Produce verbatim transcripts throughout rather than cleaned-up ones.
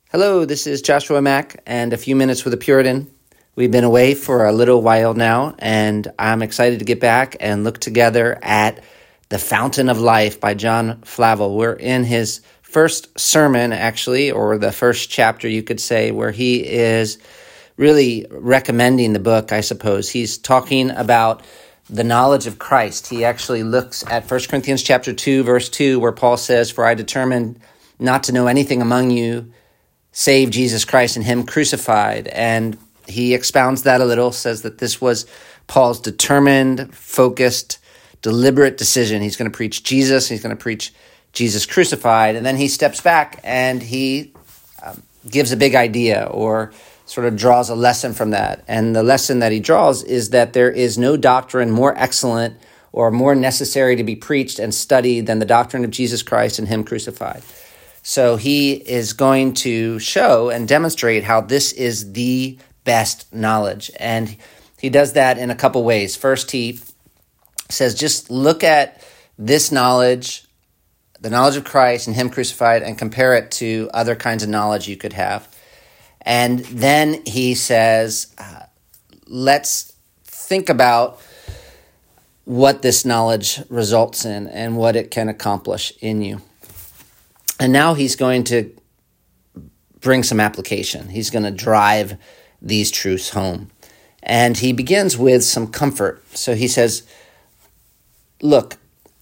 Hello, this is Joshua Mack and a few minutes with a Puritan. We've been away for a little while now, and I'm excited to get back and look together at The Fountain of Life by John Flavel. We're in his first sermon, actually, or the first chapter, you could say, where he is really recommending the book, I suppose. He's talking about the knowledge of Christ. He actually looks at First Corinthians chapter two, verse two, where Paul says, "For I determined not to know anything among you save Jesus Christ and him crucified." And he expounds that a little, says that this was Paul's determined, focused, deliberate decision. He's going to preach Jesus, he's going to preach Jesus crucified, and then he steps back and he um, gives a big idea or sort of draws a lesson from that. And the lesson that he draws is that there is no doctrine more excellent or more necessary to be preached and studied than the doctrine of Jesus Christ and him crucified. So he is going to show and demonstrate how this is the best knowledge. And he does that in a couple ways. First, he says, just look at this knowledge, the knowledge of Christ and him crucified, and compare it to other kinds of knowledge you could have. And then he says, uh, let's think about what this knowledge results in and what it can accomplish in you. And now he's going to bring some application. He's going to drive these truths home. And he begins with some comfort. So he says, look,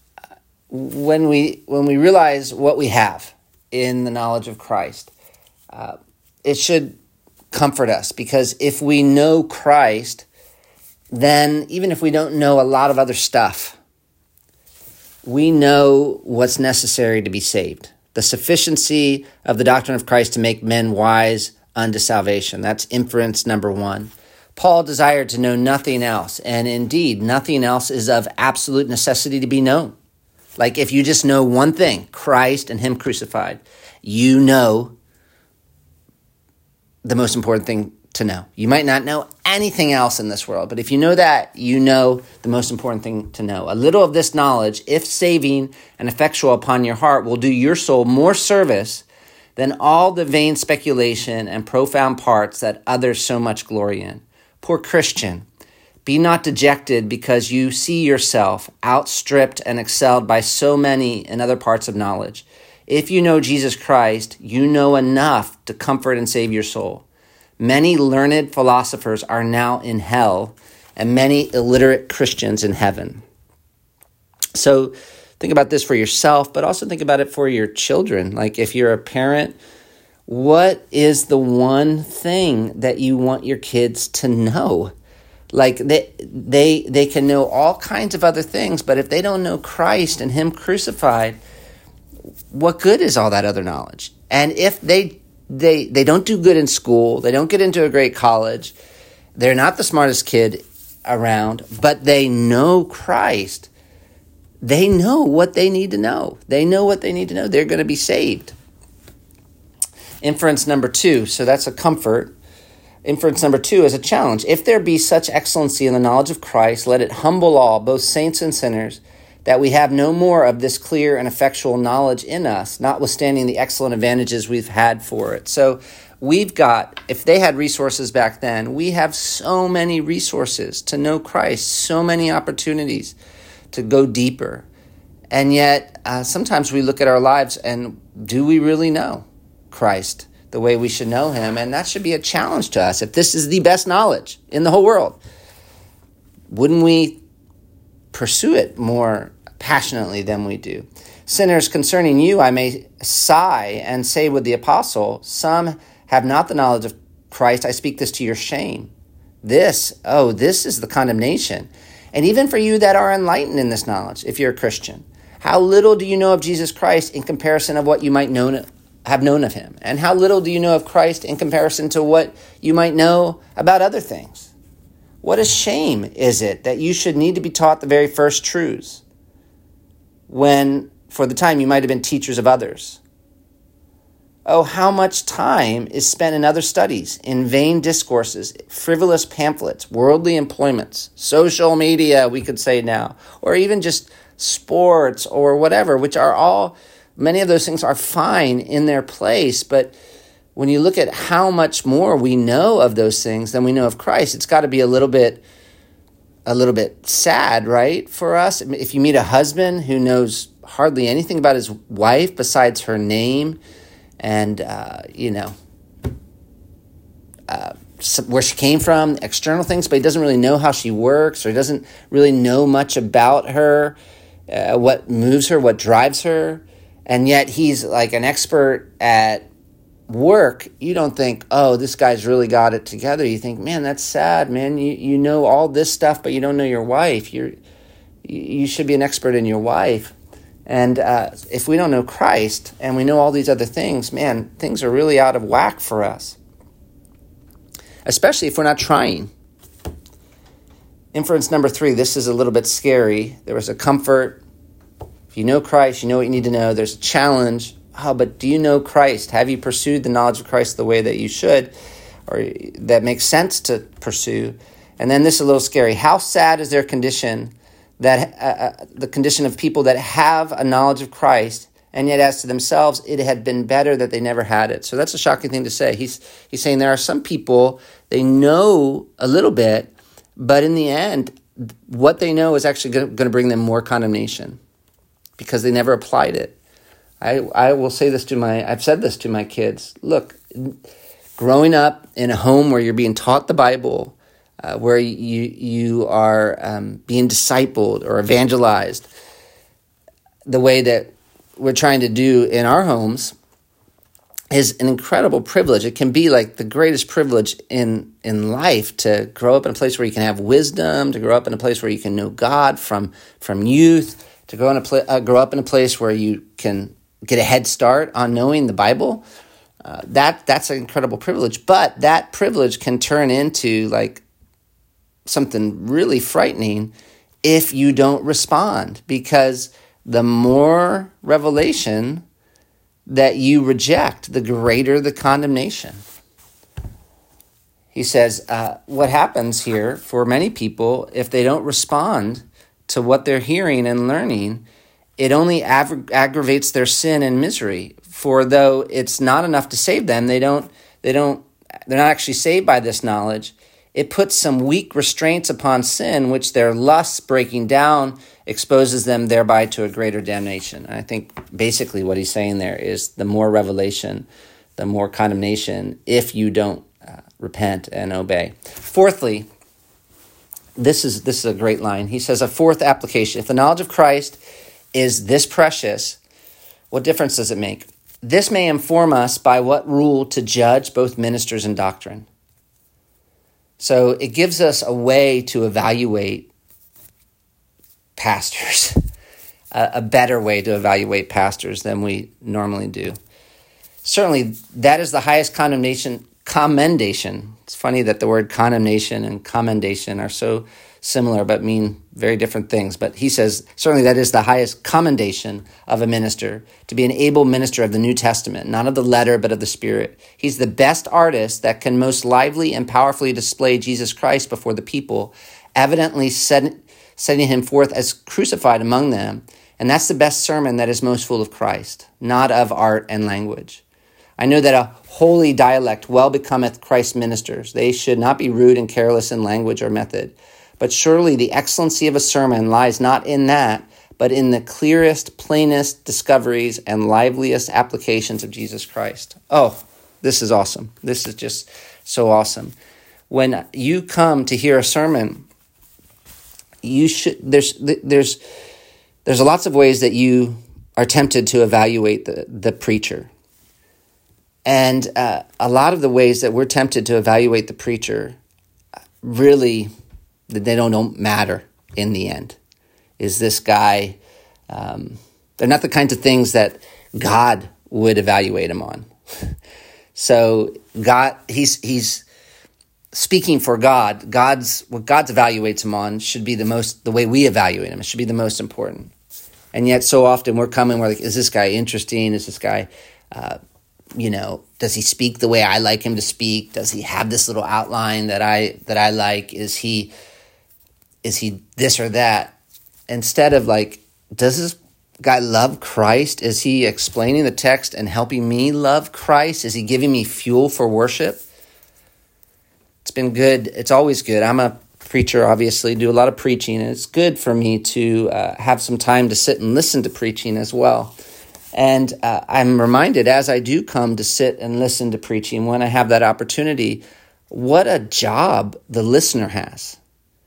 when we when we realize what we have in the knowledge of Christ, uh, it should comfort us, because if we know Christ, then even if we don't know a lot of other stuff, we know what's necessary to be saved. The sufficiency of the doctrine of Christ to make men wise unto salvation. That's inference number one. Paul desired to know nothing else, and indeed, nothing else is of absolute necessity to be known. Like if you just know one thing, Christ and him crucified, you know the most important thing to know. You might not know anything else in this world, but if you know that, you know the most important thing to know. A little of this knowledge, if saving and effectual upon your heart, will do your soul more service than all the vain speculation and profound parts that others so much glory in. Poor Christian, be not dejected because you see yourself outstripped and excelled by so many in other parts of knowledge. If you know Jesus Christ, you know enough to comfort and save your soul. Many learned philosophers are now in hell, and many illiterate Christians in heaven. So think about this for yourself, but also think about it for your children. Like if you're a parent, what is the one thing that you want your kids to know? Like they they they can know all kinds of other things, but if they don't know Christ and him crucified, what good is all that other knowledge? And if they They they don't do good in school, they don't get into a great college, they're not the smartest kid around, but they know Christ, they know what they need to know. They know what they need to know. They're going to be saved. Inference number two, so that's a comfort. Inference number two is a challenge. If there be such excellency in the knowledge of Christ, let it humble all, both saints and sinners, that we have no more of this clear and effectual knowledge in us, notwithstanding the excellent advantages we've had for it. So we've got, if they had resources back then, we have so many resources to know Christ, so many opportunities to go deeper. And yet, uh, sometimes we look at our lives and do we really know Christ the way we should know him? And that should be a challenge to us. If this is the best knowledge in the whole world, wouldn't we pursue it more passionately than we do? Sinners, concerning you, I may sigh and say with the apostle, some have not the knowledge of Christ. I speak this to your shame. This, oh, this is the condemnation. And even for you that are enlightened in this knowledge, if you're a Christian, how little do you know of Jesus Christ in comparison of what you might know, have known of him? And how little do you know of Christ in comparison to what you might know about other things? What a shame is it that you should need to be taught the very first truths, when for the time you might have been teachers of others. Oh, how much time is spent in other studies, in vain discourses, frivolous pamphlets, worldly employments, social media, we could say now, or even just sports or whatever, which are all, many of those things are fine in their place, but when you look at how much more we know of those things than we know of Christ, it's got to be a little bit, a little bit sad, right, for us. If you meet a husband who knows hardly anything about his wife besides her name, and uh, you know, uh, where she came from, external things, but he doesn't really know how she works, or he doesn't really know much about her, uh, what moves her, what drives her, and yet he's like an expert at work. You don't think, oh, this guy's really got it together. You think, man, that's sad, man. You you know all this stuff, but you don't know your wife. You're you should be an expert in your wife. And uh, if we don't know Christ and we know all these other things, man, things are really out of whack for us, especially if we're not trying. Inference number three, this is a little bit scary. There was a comfort. If you know Christ, you know what you need to know. There's a challenge. Oh, but do you know Christ? Have you pursued the knowledge of Christ the way that you should, or that makes sense to pursue? And then this is a little scary. How sad is their condition, that uh, the condition of people that have a knowledge of Christ, and yet as to themselves, it had been better that they never had it. So that's a shocking thing to say. He's he's saying there are some people, they know a little bit, but in the end, what they know is actually going to bring them more condemnation because they never applied it. I, I will say this to my, I've said this to my kids. Look, growing up in a home where you're being taught the Bible, uh, where you you are um, being discipled or evangelized, the way that we're trying to do in our homes is an incredible privilege. It can be like the greatest privilege in, in life to grow up in a place where you can have wisdom, to grow up in a place where you can know God from, from youth, to grow, in a pla- uh, grow up in a place where you can get a head start on knowing the Bible. Uh, that that's an incredible privilege, but that privilege can turn into like something really frightening if you don't respond, because the more revelation that you reject, the greater the condemnation. He says, uh, what happens here for many people, if they don't respond to what they're hearing and learning, it only aggra- aggravates their sin and misery. For though it's not enough to save them, they don't, they don't, they're not actually saved by this knowledge. It puts some weak restraints upon sin, which their lusts breaking down exposes them thereby to a greater damnation. And I think basically what he's saying there is the more revelation, the more condemnation if you don't uh, repent and obey. Fourthly, this is this is a great line. He says a fourth application: if the knowledge of Christ is this precious, what difference does it make? This may inform us by what rule to judge both ministers and doctrine. So it gives us a way to evaluate pastors, a, a better way to evaluate pastors than we normally do. Certainly, that is the highest condemnation, commendation. It's funny that the word condemnation and commendation are so similar but mean very different things. But he says, certainly that is the highest commendation of a minister, to be an able minister of the New Testament, not of the letter, but of the Spirit. He's the best artist that can most lively and powerfully display Jesus Christ before the people, evidently set, setting him forth as crucified among them. And that's the best sermon that is most full of Christ, not of art and language. I know that a holy dialect well becometh Christ's ministers. They should not be rude and careless in language or method. But surely the excellency of a sermon lies not in that, but in the clearest, plainest discoveries and liveliest applications of Jesus Christ. Oh, this is awesome. This is just so awesome. When you come to hear a sermon, you should there's there's there's lots of ways that you are tempted to evaluate the, the preacher. And uh, a lot of the ways that we're tempted to evaluate the preacher really, they don't, don't matter in the end. Is this guy, um, they're not the kinds of things that God would evaluate him on. So God, he's he's speaking for God. God's what God evaluates him on should be the most, the way we evaluate him. It should be the most important. And yet so often we're coming, we're like, is this guy interesting? Is this guy, uh, you know, does he speak the way I like him to speak? Does he have this little outline that I that I like? Is he is he this or that? Instead of like, does this guy love Christ? Is he explaining the text and helping me love Christ? Is he giving me fuel for worship? It's been good. It's always good. I'm a preacher, obviously, do a lot of preaching, and it's good for me to uh, have some time to sit and listen to preaching as well. And uh, I'm reminded as I do come to sit and listen to preaching, when I have that opportunity, what a job the listener has.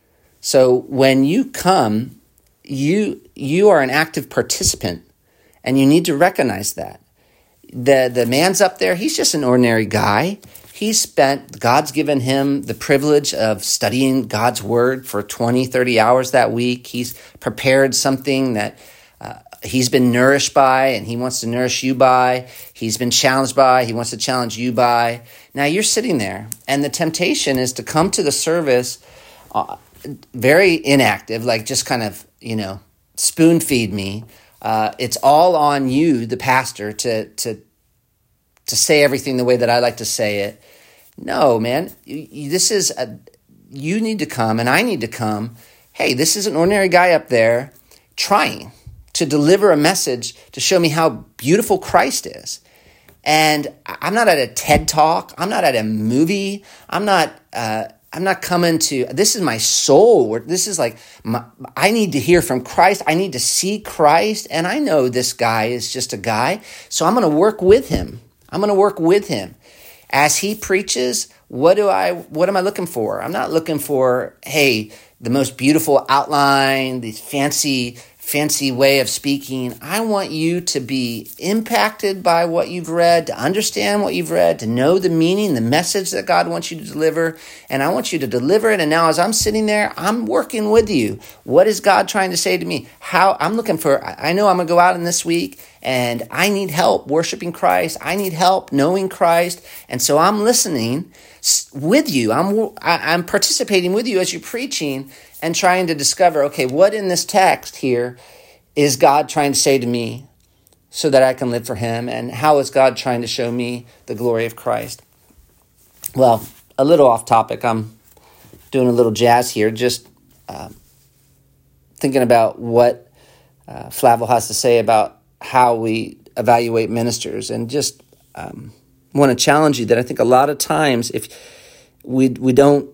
So when you come, you you are an active participant, and you need to recognize that. The, the man's up there, he's just an ordinary guy. He's spent, God's given him the privilege of studying God's word for twenty, thirty hours that week. He's prepared something that uh, he's been nourished by, and he wants to nourish you by. He's been challenged by, he wants to challenge you by. Now you're sitting there, and the temptation is to come to the service uh, very inactive, like just kind of, you know, spoon feed me. Uh, it's all on you, the pastor, to to to say everything the way that I like to say it. No, man, you, you, this is, a, you need to come and I need to come. Hey, this is an ordinary guy up there trying to deliver a message to show me how beautiful Christ is. And I'm not at a TED Talk. I'm not at a movie. I'm not, uh, I'm not coming to, this is my soul. This is like, my, I need to hear from Christ. I need to see Christ. And I know this guy is just a guy. So I'm going to work with him. I'm going to work with him. As he preaches, what do I, what am I looking for? I'm not looking for, hey, the most beautiful outline, the fancy, fancy way of speaking. I want you to be impacted by what you've read, to understand what you've read, to know the meaning, the message that God wants you to deliver. And I want you to deliver it. And now as I'm sitting there, I'm working with you. What is God trying to say to me? How I'm looking for, I know I'm going to go out in this week and I need help worshiping Christ. I need help knowing Christ. And so I'm listening with you. I'm, I'm participating with you as you're preaching and trying to discover, okay, what in this text here is God trying to say to me so that I can live for him? And how is God trying to show me the glory of Christ? Well, a little off topic. I'm doing a little jazz here, just uh, thinking about what uh, Flavel has to say about how we evaluate ministers, and just um, want to challenge you that I think a lot of times if we we don't,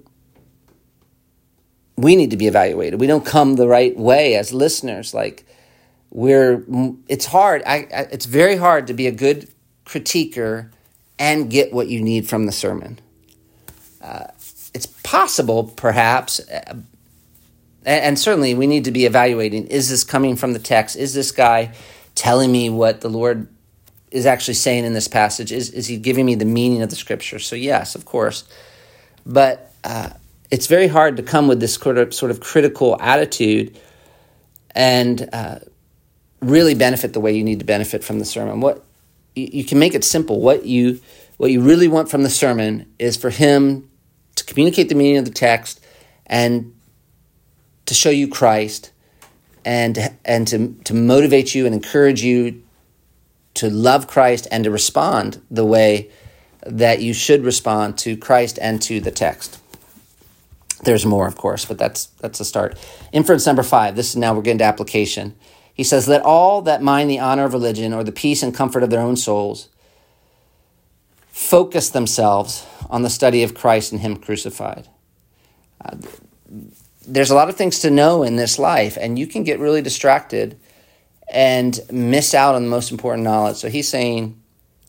we need to be evaluated. We don't come the right way as listeners. Like we're, it's hard. I, I it's very hard to be a good critiquer and get what you need from the sermon. Uh, it's possible, perhaps, uh, and, and certainly we need to be evaluating. Is this coming from the text? Is this guy telling me what the Lord is actually saying in this passage? Is is he giving me the meaning of the scripture? So yes, of course. But uh, it's very hard to come with this sort of, sort of critical attitude and uh, really benefit the way you need to benefit from the sermon. What you, you can make it simple. What you what you really want from the sermon is for him to communicate the meaning of the text and to show you Christ, and and to, to motivate you and encourage you to love Christ and to respond the way that you should respond to Christ and to the text. There's more, of course, but that's that's a start. Inference number five. This is now we're getting to application. He says, let all that mind the honor of religion or the peace and comfort of their own souls focus themselves on the study of Christ and him crucified. Uh, There's a lot of things to know in this life, and you can get really distracted and miss out on the most important knowledge. So he's saying,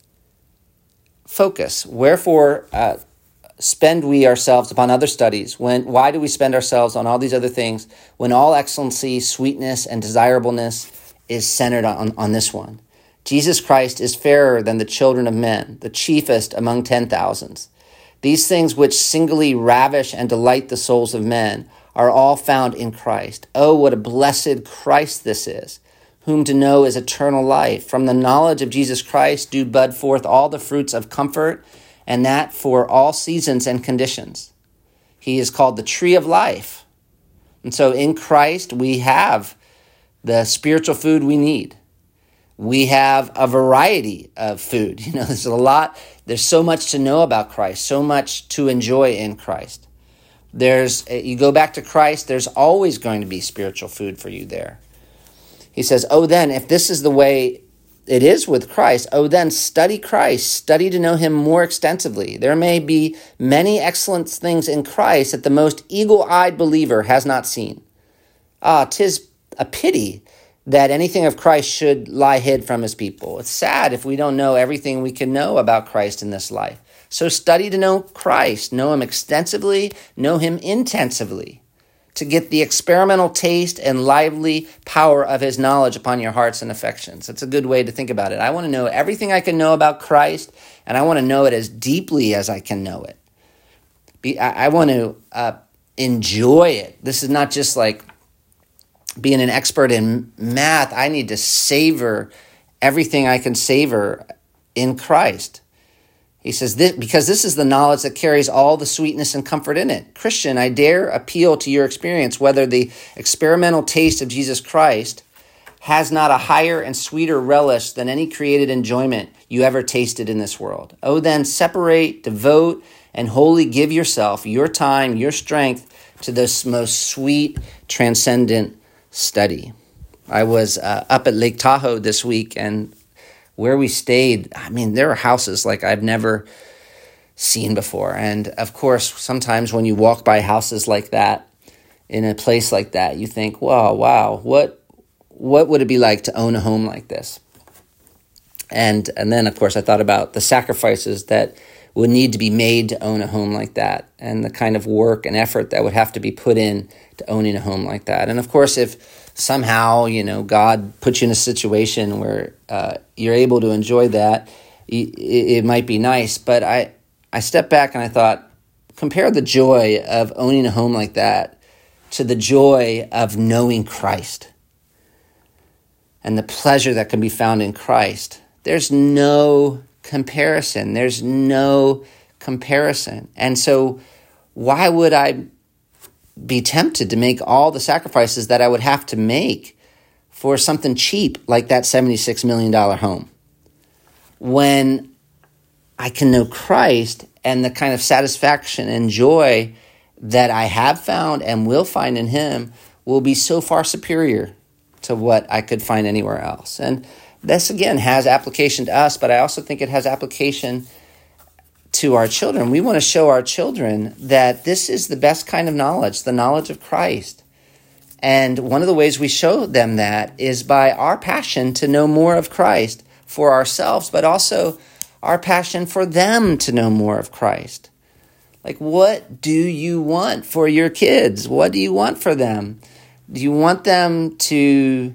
focus. Wherefore uh, spend we ourselves upon other studies? When why do we spend ourselves on all these other things when all excellency, sweetness, and desirableness is centered on, on this one? Jesus Christ is fairer than the children of men, the chiefest among ten thousands. These things which singly ravish and delight the souls of men are all found in Christ. Oh, what a blessed Christ this is, whom to know is eternal life. From the knowledge of Jesus Christ do bud forth all the fruits of comfort, and that for all seasons and conditions. He is called the tree of life. And so in Christ, we have the spiritual food we need. We have a variety of food. You know, there's a lot, there's so much to know about Christ, so much to enjoy in Christ. There's, you go back to Christ, there's always going to be spiritual food for you there. He says, oh, then, if this is the way it is with Christ, oh, then study Christ, study to know him more extensively. There may be many excellent things in Christ that the most eagle-eyed believer has not seen. Ah, 'tis a pity that anything of Christ should lie hid from his people. It's sad if we don't know everything we can know about Christ in this life. So study to know Christ, know him extensively, know him intensively, to get the experimental taste and lively power of his knowledge upon your hearts and affections. It's a good way to think about it. I want to know everything I can know about Christ, and I want to know it as deeply as I can know it. Be, I, I want to uh, enjoy it. This is not just like being an expert in math. I need to savor everything I can savor in Christ. He says, this, because this is the knowledge that carries all the sweetness and comfort in it. Christian, I dare appeal to your experience whether the experimental taste of Jesus Christ has not a higher and sweeter relish than any created enjoyment you ever tasted in this world. Oh, then separate, devote, and wholly give yourself, your time, your strength to this most sweet, transcendent study. I was uh, up at Lake Tahoe this week, and where we stayed, I mean, there are houses like I've never seen before. And of course, sometimes when you walk by houses like that, in a place like that, you think, wow, wow, what what would it be like to own a home like this? And and then, of course, I thought about the sacrifices that would need to be made to own a home like that, and the kind of work and effort that would have to be put in to owning a home like that. And of course, if somehow, you know, God puts you in a situation where uh, you're able to enjoy that, it, it might be nice. But I, I stepped back and I thought, compare the joy of owning a home like that to the joy of knowing Christ and the pleasure that can be found in Christ. There's no comparison. There's no comparison. And so why would I be tempted to make all the sacrifices that I would have to make for something cheap like that seventy-six million dollars home, when I can know Christ and the kind of satisfaction and joy that I have found and will find in him will be so far superior to what I could find anywhere else. And this, again, has application to us, but I also think it has application to our children. We want to show our children that this is the best kind of knowledge, the knowledge of Christ. And one of the ways we show them that is by our passion to know more of Christ for ourselves, but also our passion for them to know more of Christ. Like, what do you want for your kids? What do you want for them? Do you want them to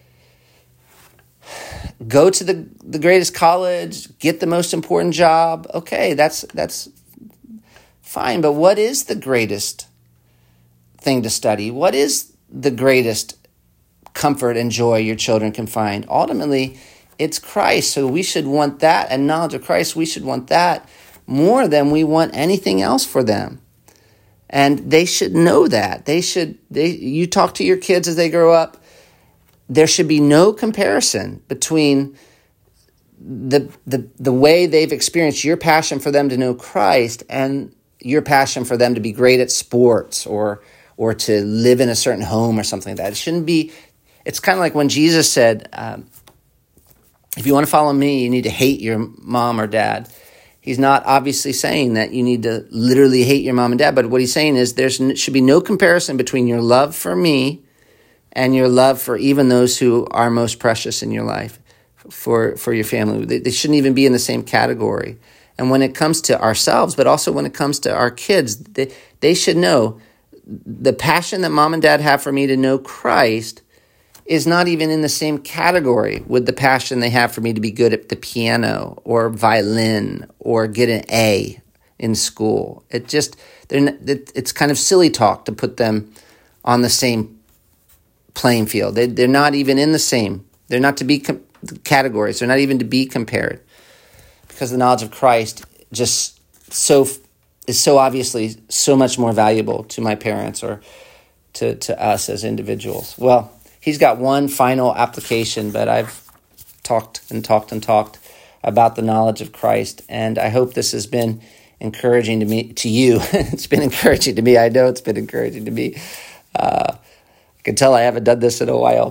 go to the, the greatest college, get the most important job? Okay, that's that's fine. But what is the greatest thing to study? What is the greatest comfort and joy your children can find? Ultimately, it's Christ. So we should want that, and knowledge of Christ, we should want that more than we want anything else for them. And they should know that. They should. They. You talk to your kids as they grow up. There should be no comparison between the, the the way they've experienced your passion for them to know Christ and your passion for them to be great at sports or or to live in a certain home or something like that. It shouldn't be. It's kind of like when Jesus said, um, if you want to follow me, you need to hate your mom or dad. He's not obviously saying that you need to literally hate your mom and dad, but what he's saying is there should be no comparison between your love for me and your love for even those who are most precious in your life, for, for your family. They, they shouldn't even be in the same category. And when it comes to ourselves, but also when it comes to our kids, they, they should know the passion that mom and dad have for me to know Christ is not even in the same category with the passion they have for me to be good at the piano or violin or get an A in school. It just, they're, it's kind of silly talk to put them on the same playing field. They, they're not even in the same. They're not to be com- categories. They're not even to be compared, because the knowledge of Christ just so is so obviously so much more valuable to my parents or to, to us as individuals. Well, he's got one final application, but I've talked and talked and talked about the knowledge of Christ, and I hope this has been encouraging to me, to you. It's been encouraging to me. I know it's been encouraging to me. Uh, I can tell I haven't done this in a while, but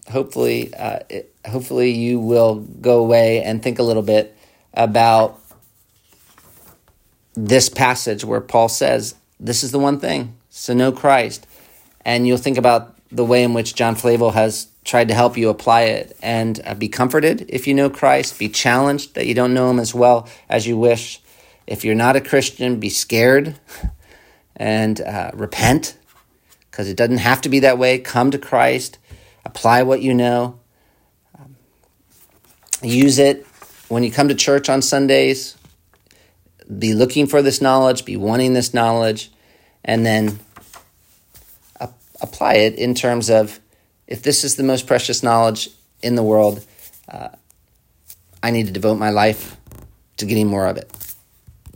hopefully, uh, it, hopefully you will go away and think a little bit about this passage where Paul says, this is the one thing, so know Christ. And you'll think about the way in which John Flavel has tried to help you apply it, and uh, be comforted if you know Christ, be challenged that you don't know him as well as you wish. If you're not a Christian, be scared and uh, repent, because it doesn't have to be that way. Come to Christ, apply what you know, um, use it when you come to church on Sundays. Be looking for this knowledge, be wanting this knowledge, and then uh, apply it in terms of, if this is the most precious knowledge in the world, uh, I need to devote my life to getting more of it.